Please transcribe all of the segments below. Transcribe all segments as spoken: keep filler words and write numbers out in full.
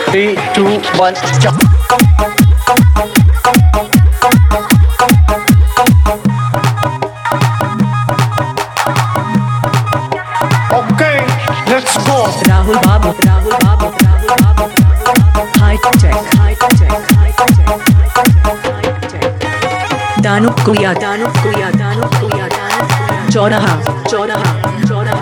Three, two, one, jump. Okay, let's go. Rahul Babu, Rahul Babu, Rahul Babu, Rahul Babu. High tech, high tech, high tech, high tech. Danu Kuya, Danu Kuya, Danu Kuya, Danu Kuya. Choraha, Choraha, Choraha.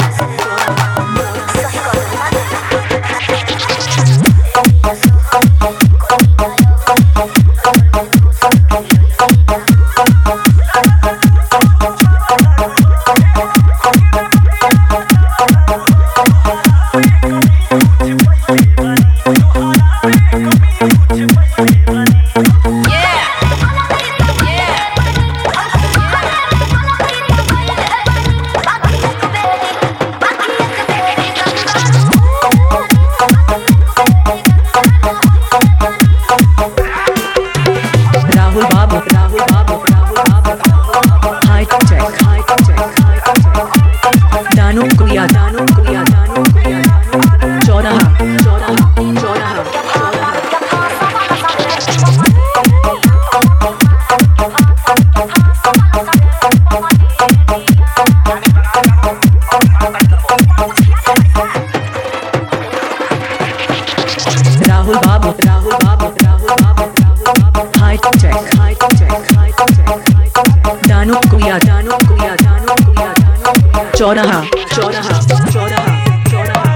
Rahul Babu, Rahul Babu, Rahul Babu, Rahul Babu. High tech, high tech, high tech. Danu Kuya, Danu Kuya, Danu Kuya, Danu Kuya. Choraha, Choraha, Choraha, Choraha.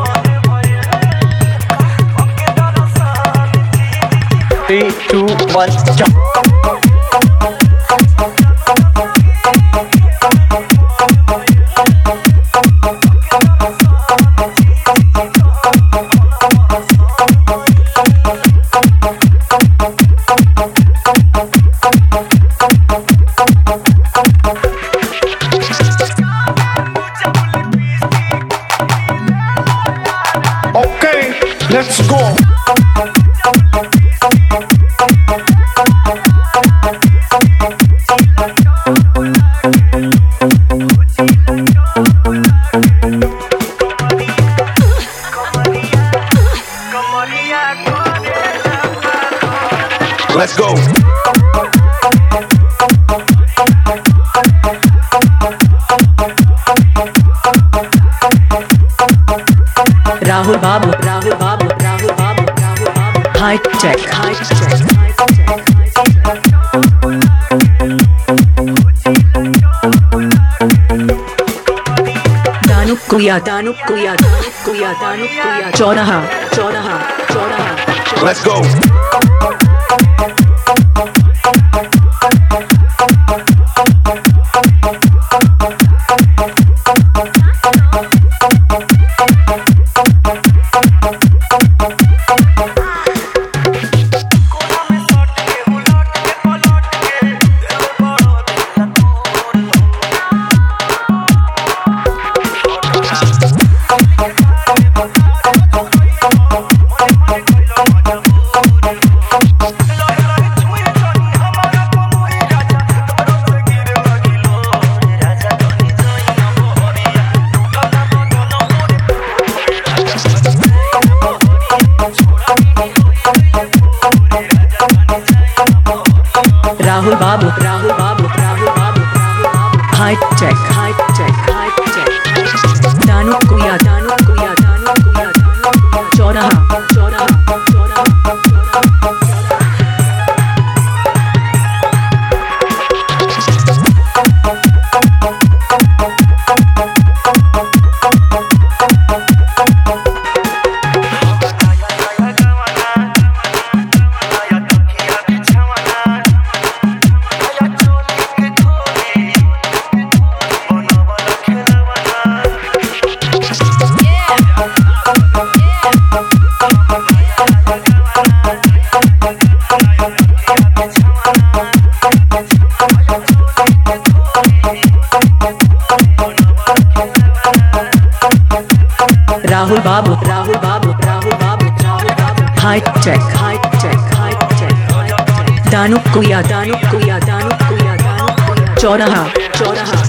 Three, two, one, jump. Okay, let's go. Let's go. Rahul Babu, Rahul Babu, Rahul Babu, Rahul Babu. High tech, high tech, high tech, high tech. Danu Kuya, Danu Kuya, Danu Kuya, Danu Kuya. Choraha, Choraha, Choraha. Let's go. Rahul Babu, Rahul Babu, Rahul Babu, Rahul Babu. High tech, high tech, high tech. Danu Kuya, Danu Kuya, Danu Kuya, Danu Kuya. Choraha, Choraha, Choraha, Choraha. Rahul Babu, Rahul Babu, Rahul Babu, Rahul Babu. High tech, high tech, high tech, high tech. Danu Kuya, Danu Kuya, Danu Kuya, Danu Kuya. Choraha, Choraha.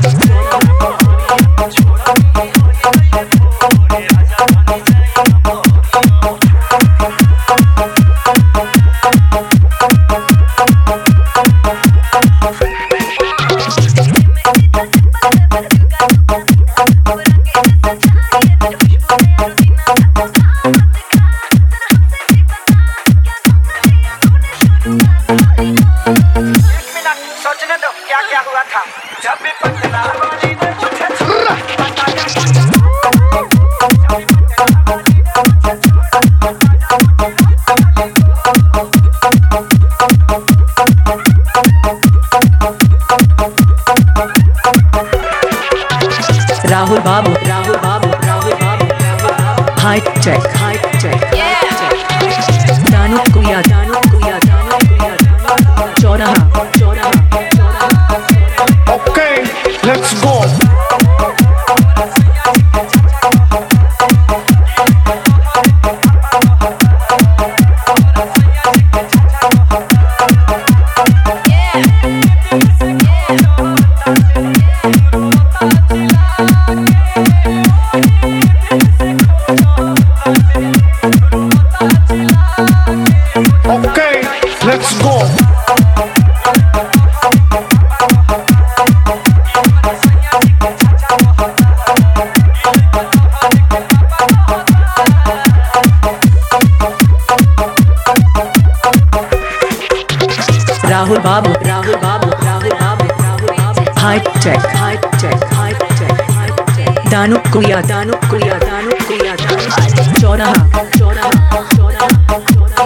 Rahul Babu, Rahul Babu, Rahul Babu, Rahul Babu. High tech, high tech, high tech, high tech. Danu Kuya, Danu Kuya, Danu Kuya, Danu. Choraha, Choraha, Choraha, Choraha.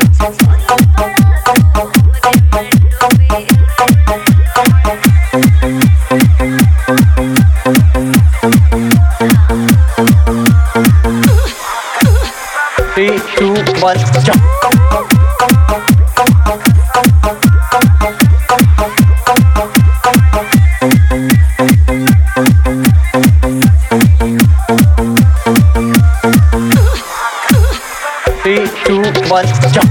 Three, two, one, jump. Three, two, one, jump.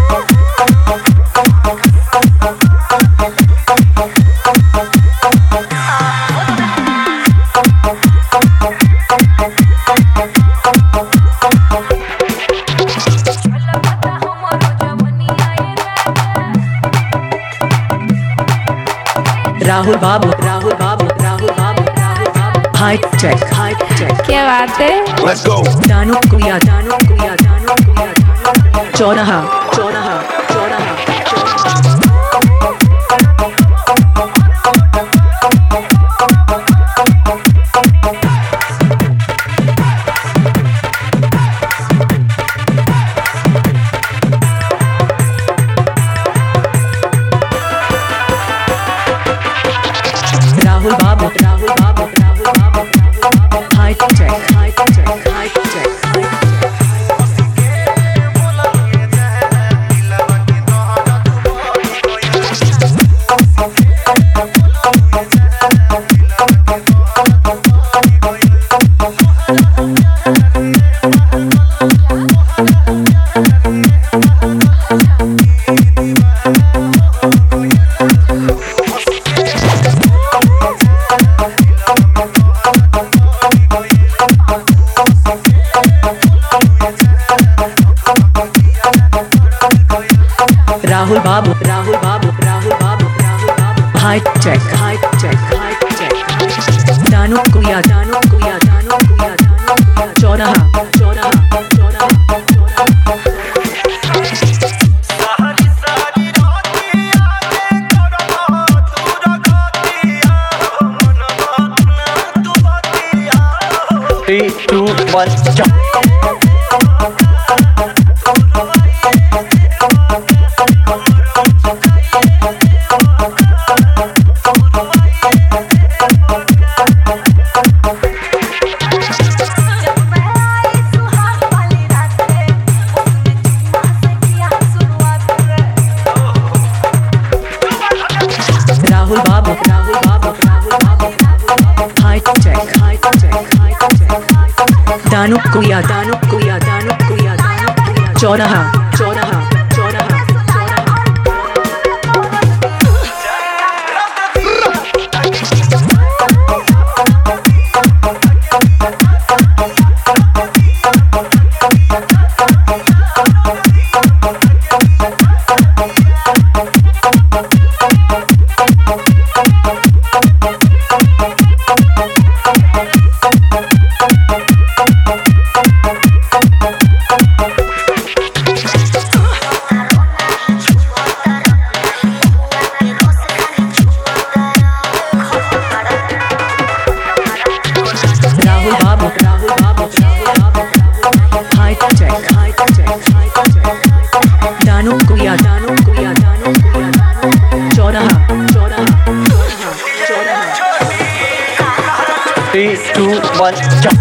Rahul Babu, Rahul Babu, Rahul Babu, Rahul Babu. High tech, high tech. क्या बात है? Let's go. Danu Kuya, Danu Kuya, Danu Kuya, Danu Kuya. Choraha, Choraha, Choraha, Rahul Babu, Rahul Babu, Rahul Babu, Rahul Babu. High tech, high tech, high tech, high tech. Rahul Babu, Rahul Babu, Rahul Babu, Rahul Babu. High tech, high tech, high tech. Danu Kuya, Danu Kuya, Danu Kuya, Danu Kuya. Choraha, Choraha, Choraha, Choraha. Three, two, one, jump. Rahul Babu, Rahul Babu, Rahul Babu, Rahul Babu. High tech, high tech, high tech, high tech. Danu Kuya, Danu Kuya, Danu Kuya, Danu Kuya. Choraha, Choraha, Choraha, Choraha. Rahul Babu, Rahul Babu, Rahul Babu, Rahul Babu. High tech, high tech, high tech. Danu Kuya, Danu Kuya, Danu Kuya, Danu Kuya. Choraha, Choraha, Choraha, Choraha. Three, two, one, jump.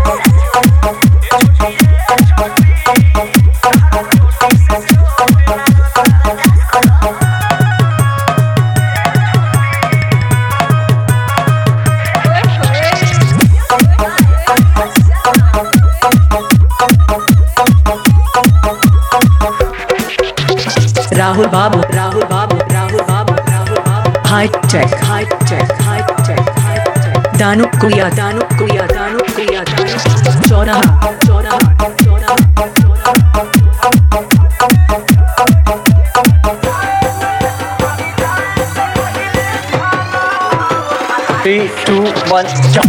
Rahul Babu, Rahul Babu, Rahul Babu, Rahul Babu. High tech, high tech, high tech, high tech. Danu Kuya, Danu Kuya, Danu Kuya, Danu. Choraha, Choraha, Choraha, Choraha. Three, two, one, jump.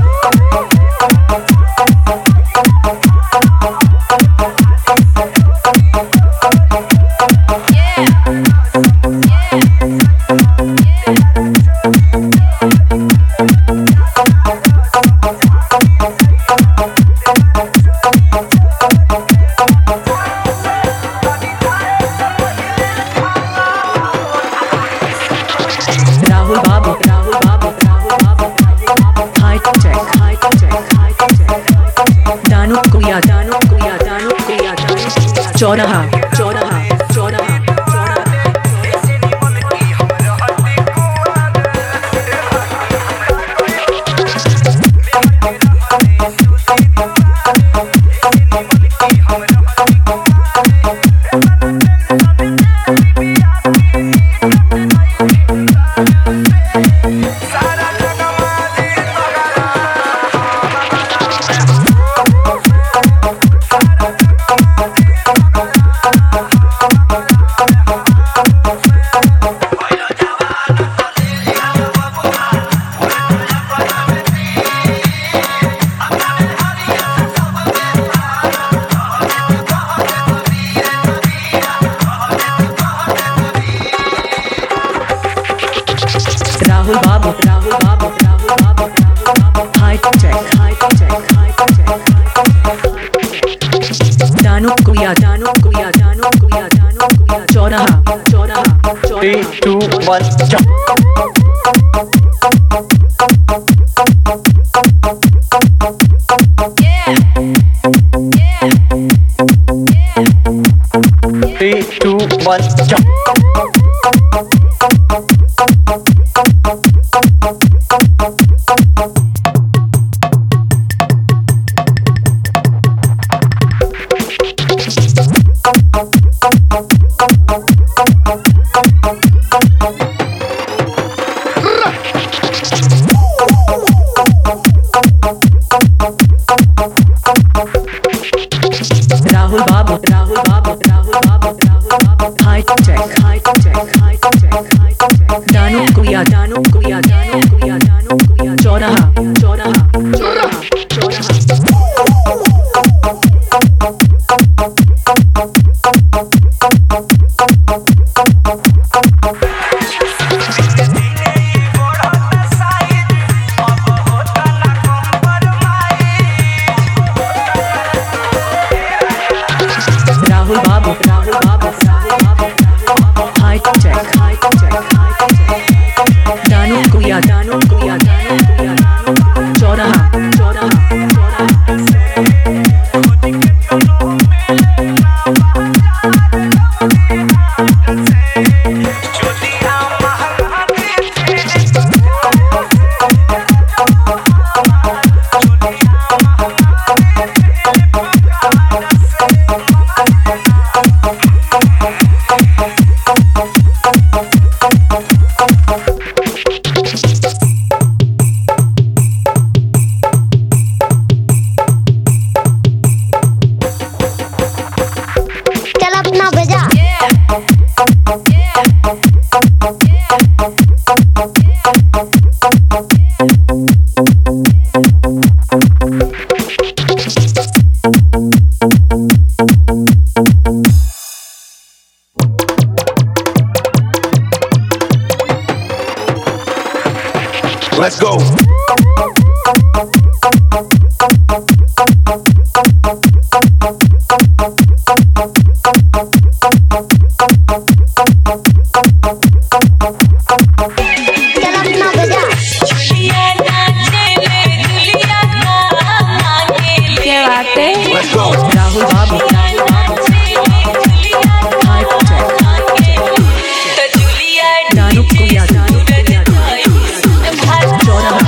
Yeah. Yeah. चौराहा चौराहा चौराहा राहुल बाबू राहुल बाबू राहुल बाबू height check height check height check दानु कुया दानु कुया दानु कुया दानु कुया चौराहा चौराहा Three, चौराहा two, one, jump. Three, two, one, jump. Rahul बाबू राहुल बाबू राहुल बाबू राहुल बाबू height check height check height check height check दानु कुया दानु कुया दानु कुया दानु कुया चौराहा चौराहा चौराहा चौराहा राहुल बाबू राहुल बाबू राहुल बाबू height check height check height check दानु कुया दानु कुया दानु कुया दानु चौराहा चौराहा चौराहा चल अपना भेजा Let's go. चल अपना भेजा क्या बात है Let's go. राहुल बाबू राहुल बाबू हाइट चेक हाइट चेक दानु कुया दानु कुया चौराहा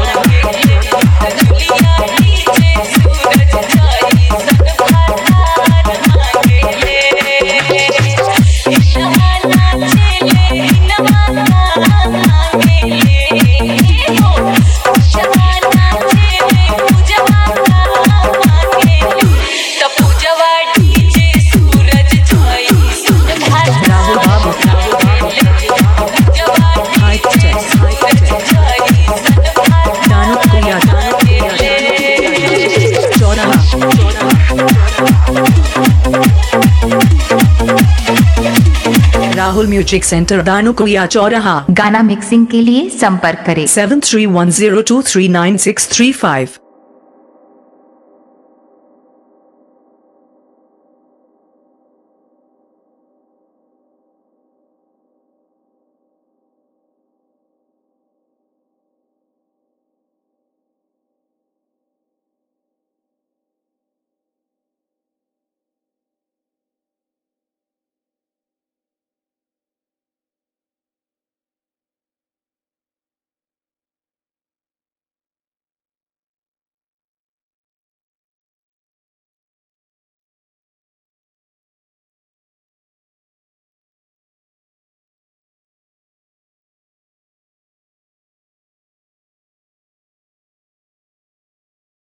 राहुल बाबू राहुल बाबू हाइट चेक हाइट चेक दानु कुया दानु कुया चौराहा राहुल म्यूजिक सेंटर दानु कुया चौराहा गाना मिक्सिंग के लिए संपर्क करें seven three one zero two three nine six three five